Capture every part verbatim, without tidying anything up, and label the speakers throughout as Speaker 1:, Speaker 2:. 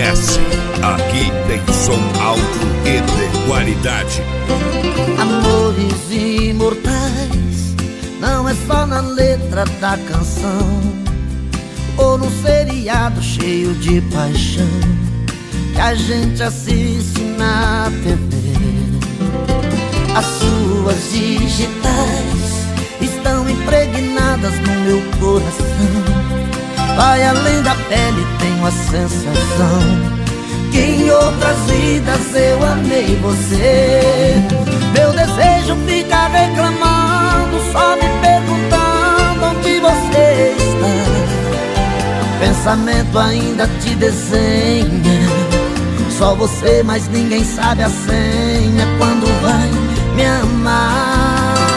Speaker 1: S. Aqui tem som alto e de qualidade.
Speaker 2: Amores imortais não é só na letra da canção ou num seriado cheio de paixão que a gente assiste na T V. As suas digitais estão impregnadas no meu coração. Vai além da pele, tenho a sensação que em outras vidas eu amei você. Meu desejo fica reclamando, só me perguntando onde você está. Pensamento ainda te desenha, só você, mas ninguém sabe a senha. Quando vai me amar?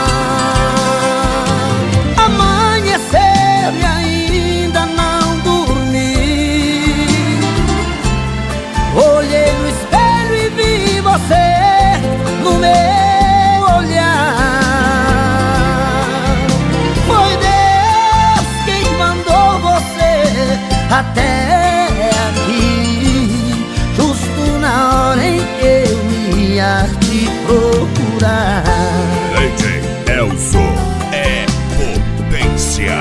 Speaker 2: Amanhecer e ainda não dormi. Olhei no espelho e vi você no meu olhar. Foi Deus quem mandou você até aqui, justo na hora em que eu ia te procurar.
Speaker 1: D J Elson é potência.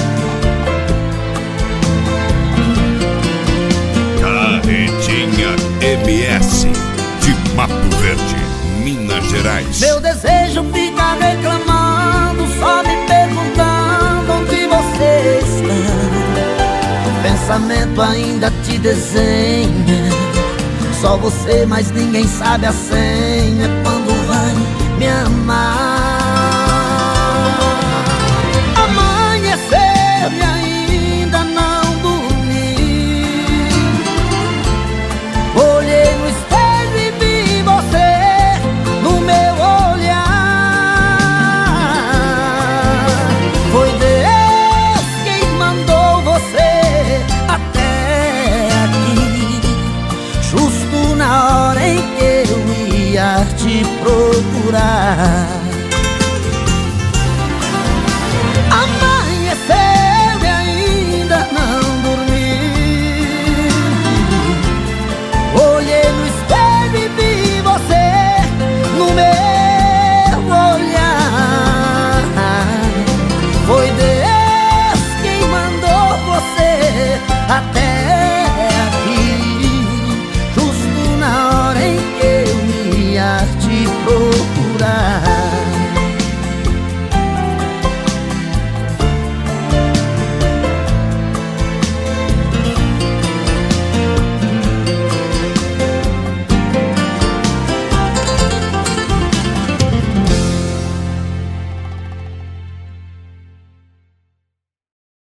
Speaker 1: Carretinha M S de Mato Verde, Minas Gerais.
Speaker 2: Meu desejo fica reclamando, só me perguntando onde você está. Pensamento ainda te desenha, só você, mas ninguém sabe a senha. Quando vai me amar? Amanhecer e ainda não dormi. Olhei no espelho e vi você no meu olhar. Foi Deus quem mandou você até aqui, justo na hora em que eu ia te procurar.